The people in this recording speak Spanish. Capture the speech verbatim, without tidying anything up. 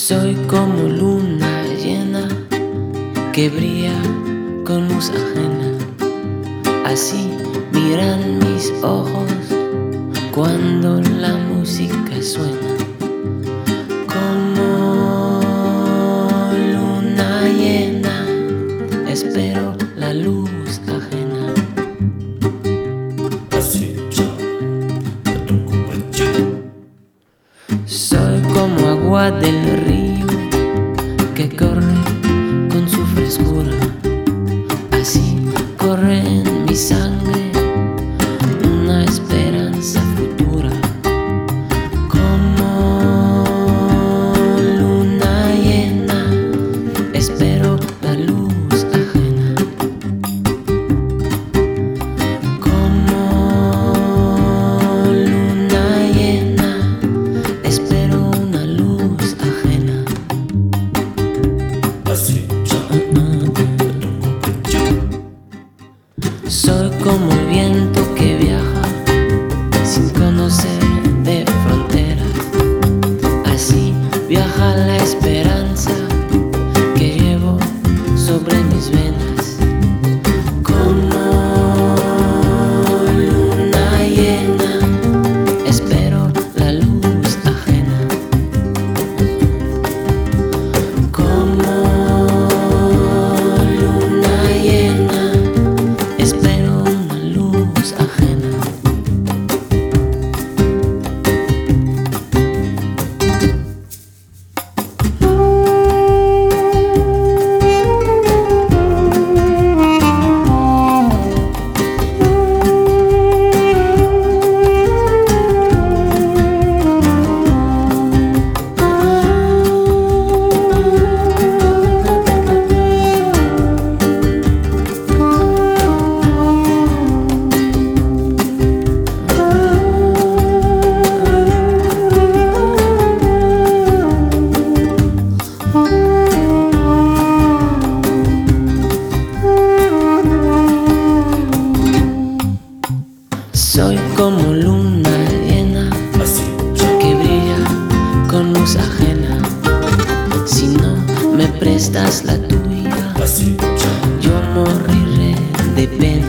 Soy como luna llena que brilla con luz ajena. Así miran mis ojos cuando la música suena. Como luna llena espero la luz ajena. Soy como agua del río que corre con su frescura. Así corre en mi sangre una esperanza futura. Como luna llena espero la luz ajena. Como luna llena espero una luz ajena. Soy como el viento que viaja sin conocer de fronteras. Así viaja la esperanza que llevo sobre mis venas. Como luna llena espero la luz ajena. Como luna llena espero una luz ajena. Soy como luna llena que brilla con luz ajena. Si no me prestas la tuya, yo moriré de pena.